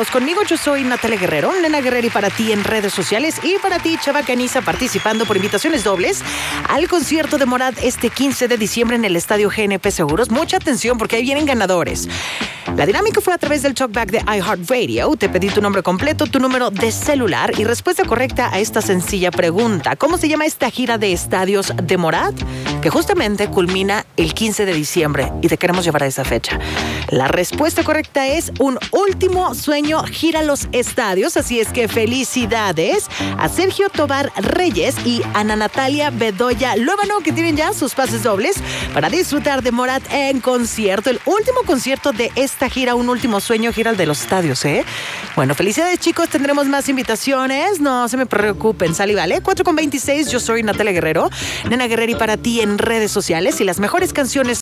conectados conmigo. Yo soy Natalia Guerrero, Nena Guerrero, y para ti en redes sociales y para ti, Chava Caniza, participando por invitaciones dobles al concierto de Morat este 15 de diciembre en el Estadio GNP Seguros. Mucha atención porque ahí vienen ganadores. La dinámica fue a través del talkback de iHeartRadio. Te pedí tu nombre completo, tu número de celular y respuesta correcta a esta sencilla pregunta. ¿Cómo se llama esta gira de estadios de Morat? Que justamente culmina el 15 de diciembre y te queremos llevar a esa fecha. La respuesta correcta es Un Último Sueño gira los estadios, así es que felicidades a Sergio Tobar Reyes y Ana Natalia Bedoya Lóbano, que tienen ya sus pases dobles para disfrutar de Morat en concierto, el último concierto de esta gira, Un Último Sueño gira el de los estadios, ¿eh? Bueno, felicidades, chicos, tendremos más invitaciones, no se me preocupen, sale y vale. 4:26, yo soy Natalia Guerrero, Nena Guerrero, y para ti en redes sociales y las mejores canciones